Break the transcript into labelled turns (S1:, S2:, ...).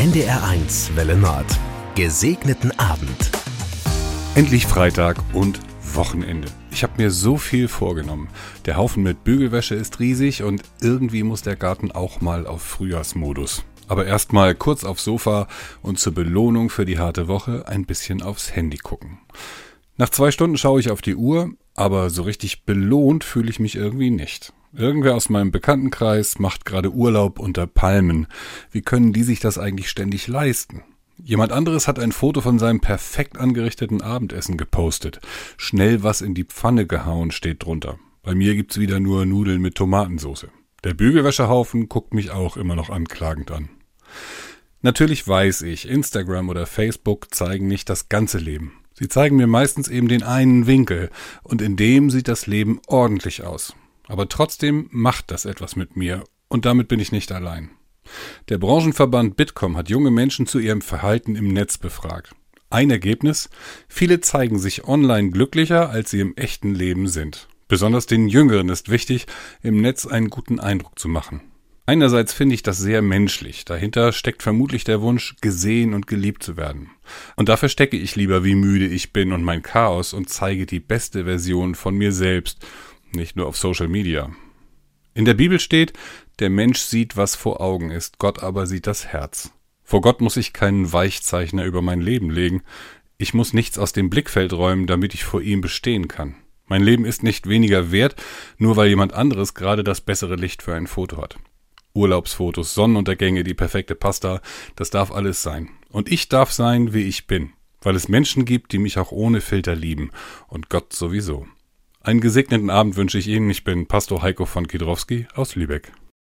S1: NDR1 Welle Nord. Gesegneten Abend.
S2: Endlich Freitag und Wochenende. Ich habe mir so viel vorgenommen. Der Haufen mit Bügelwäsche ist riesig und irgendwie muss der Garten auch mal auf Frühjahrsmodus. Aber erstmal kurz aufs Sofa und zur Belohnung für die harte Woche ein bisschen aufs Handy gucken. Nach 2 Stunden schaue ich auf die Uhr, aber so richtig belohnt fühle ich mich irgendwie nicht. Irgendwer aus meinem Bekanntenkreis macht gerade Urlaub unter Palmen. Wie können die sich das eigentlich ständig leisten? Jemand anderes hat ein Foto von seinem perfekt angerichteten Abendessen gepostet. Schnell was in die Pfanne gehauen steht drunter. Bei mir gibt's wieder nur Nudeln mit Tomatensauce. Der Bügelwäschehaufen guckt mich auch immer noch anklagend an. Natürlich weiß ich, Instagram oder Facebook zeigen nicht das ganze Leben. Sie zeigen mir meistens eben den einen Winkel und in dem sieht das Leben ordentlich aus. Aber trotzdem macht das etwas mit mir und damit bin ich nicht allein. Der Branchenverband Bitkom hat junge Menschen zu ihrem Verhalten im Netz befragt. Ein Ergebnis: Viele zeigen sich online glücklicher, als sie im echten Leben sind. Besonders den Jüngeren ist wichtig, im Netz einen guten Eindruck zu machen. Einerseits finde ich das sehr menschlich. Dahinter steckt vermutlich der Wunsch, gesehen und geliebt zu werden. Und da verstecke ich lieber, wie müde ich bin und mein Chaos und zeige die beste Version von mir selbst, nicht nur auf Social Media. In der Bibel steht, der Mensch sieht, was vor Augen ist, Gott aber sieht das Herz. Vor Gott muss ich keinen Weichzeichner über mein Leben legen. Ich muss nichts aus dem Blickfeld räumen, damit ich vor ihm bestehen kann. Mein Leben ist nicht weniger wert, nur weil jemand anderes gerade das bessere Licht für ein Foto hat. Urlaubsfotos, Sonnenuntergänge, die perfekte Pasta, das darf alles sein. Und ich darf sein, wie ich bin, weil es Menschen gibt, die mich auch ohne Filter lieben. Und Gott sowieso. Einen gesegneten Abend wünsche ich Ihnen. Ich bin Pastor Heiko von Kiedrowski aus Lübeck.